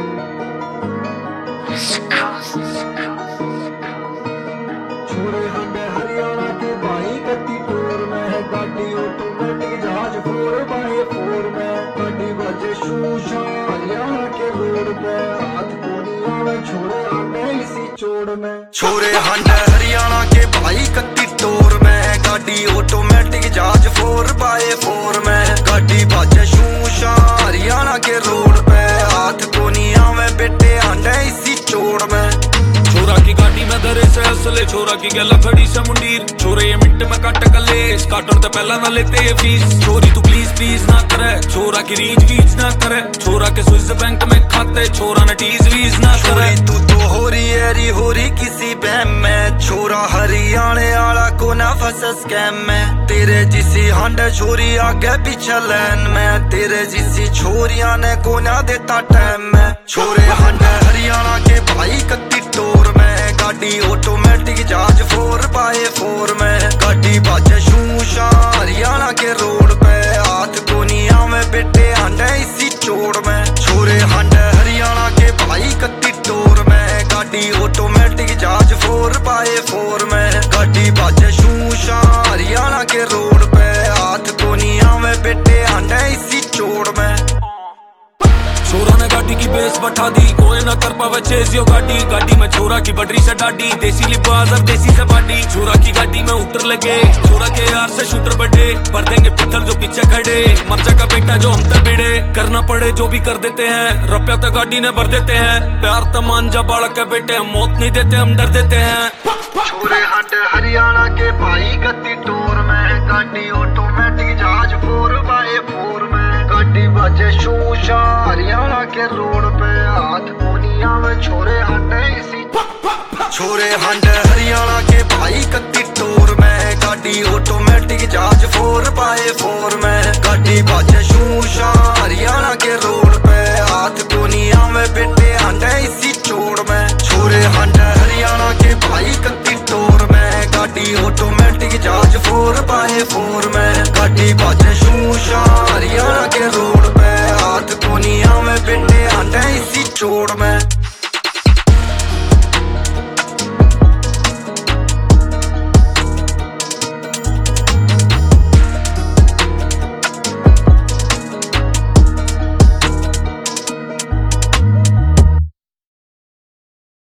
छोरे हंडे हरियाणा के भाई कत्ती टोर में है गाड़ी ऑटोमेटिक जहाज 4x4 में गाड़ी बजे शूशा हरियाणा के रोड पे हाथ कोनिया में छोरे हंडे इसी चोड़ में। छोरे हंडे हरियाणा के भाई कत्ती टोर में गाड़ी ऑटोमेटिक जहाज 4x4 में गाड़ी बजे शूशा हरियाणा के रोड पे हाथ कोनिया में बेटे हंडे इसी चोड़ में। छोरा की गाड़ी में धरे से असले छोरा की गला खड़ी से मुंडीर छोरे ये मिनट में काट कले काटन तो पहला ना लेते ये फीस छोरी तू प्लीज प्लीज ना करे छोरा की रीच वीच ना करे छोरा के स्विस बैंक में खाते छोरा ने टीज वीज ना करे। तू तो हो रही किसी बहम में छोरा हरियाणे वाला को ना फंसा स्कैम में तेरे जिसी हंडे छोरी आगे पीछे लाइन में तेरे जिसी छोरिया ने को ना देता टाइम में। छोरे हंडे हरियाणा के भाई कत्ती टोर में गाड़ी ऑटोमेटिक जहाज 4x4 में गाड़ी बाजे शूशा हरियाणा के रोड पे हाथ कोनिया में बेटे हंडे इसी चोड़ में। छोरे हंडे हरियाणा के भाई कत्ती टोर में गाड़ी ऑटोमेटिक जहाज 4x4 में गाड़ी बाजे शूशा हरियाणा के रोड पे हाथ कोनिया में बेटे हंडे इसी चोड़ में। छोरा ने गाड़ी की बेस बैठा दी कोई ना कर पावे चेज यो गाड़ी में छोरा की बटरी से डाडी देसी लिबास और देसी से बाडी छोरा की गाड़ी में उतर लगे छोरा के यार से शूटर बढ़े भर देंगे पित्तल जो पीछे खड़े मर्चा का बेटा जो हम तक भिड़े करना पड़े जो भी कर देते हैं रुपया तो गाड़ी ने भर देते हैं प्यार तो मान जा बालक के बेटे हम मौत नहीं देते हम डर देते हैं। छोरे हंडे हरियाणा के भाई कत्ती टोर में गाड़ी ऑटोमेटिक जहाज 4x4 में गाड़ी बजे शूशा हरियाणा के रोड पे हाथ कोनिया में छोरे हंडे इसी। छोरे हंडे हरियाणा के भाई कत्ती टोर में गाड़ी ऑटोमेटिक जहाज 4x4 में गाड़ी बजे शूशा हरियाणा के रोड पे हाथ कोनिया में बेटे हंडे इसी चोड़ में। छोरे हंडे हरियाणा के भाई कत्ती टोर में गाड़ी ऑटोमेटिक जहाज 4x4 में गाड़ी बजे